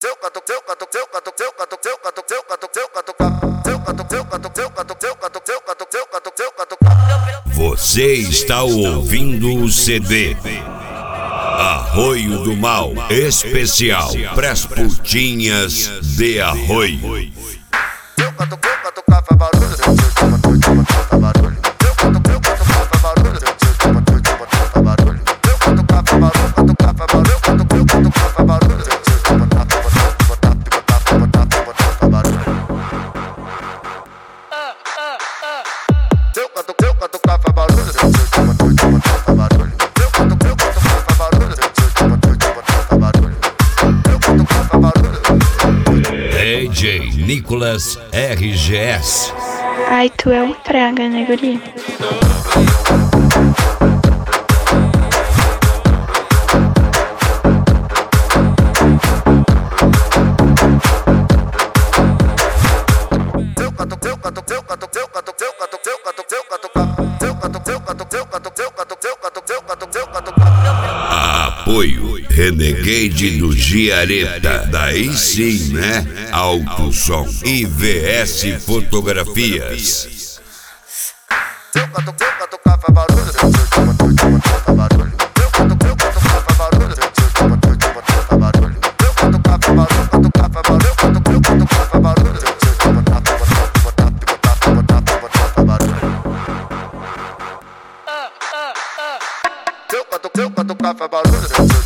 Você está ouvindo o CD Arroio do Mal Especial pras putinhas de Arroio. DJ Nicolas RGS. Ai, tu é um praga, né, guri? Apoio Renegade do Giareta. Daí sim, né? Alto Som e VS Fotografias. Barulho.